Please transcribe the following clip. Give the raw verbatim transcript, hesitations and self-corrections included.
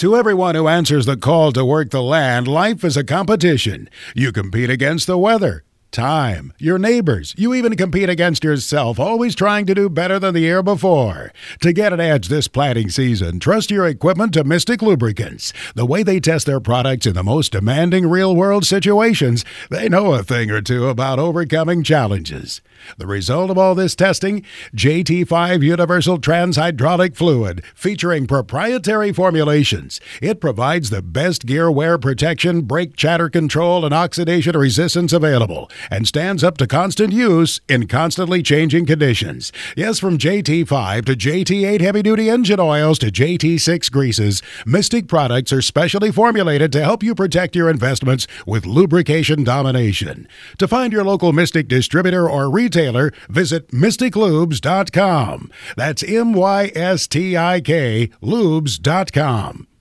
To everyone who answers the call to work the land, life is a competition. You compete against the weather, time, your neighbors. You even compete against yourself, always trying to do better than the year before. To get an edge this planting season, trust your equipment to Mystic Lubricants. The way they test their products in the most demanding real-world situations, they know a thing or two about overcoming challenges. The result of all this testing? J T five Universal Transhydraulic Fluid, featuring proprietary formulations. It provides the best gear wear protection, brake chatter control, and oxidation resistance available, and stands up to constant use in constantly changing conditions. Yes, from J T five to J T eight heavy-duty engine oils to J T six greases, Mystic products are specially formulated to help you protect your investments with lubrication domination. To find your local Mystic distributor or retailer, visit mystic lubes dot com. That's M Y S T I K lubes dot com.